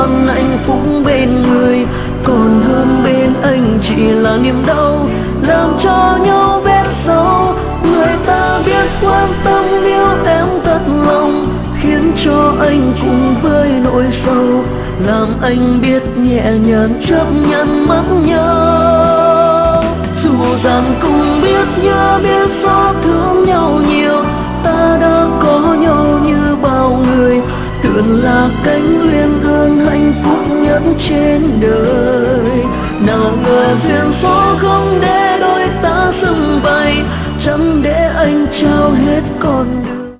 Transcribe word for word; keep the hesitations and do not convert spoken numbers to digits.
còn hạnh phúc bên người, còn hơn bên anh chỉ là niềm đau làm cho nhau biết sâu. Người ta biết quan tâm yêu em thật lòng, khiến cho anh cùng với nỗi sầu, làm anh biết nhẹ nhàng chấp nhận mất nhau. Dù rằng cùng biết nhớ biết xót thương nhau nhiều, ta đã có nhau như bao người, tưởng là cánh uyên ương hạnh phúc nhất trên đời. Nào ngờ duyên số không để đôi ta xung vầy, chẳng để anh trao hết con đường.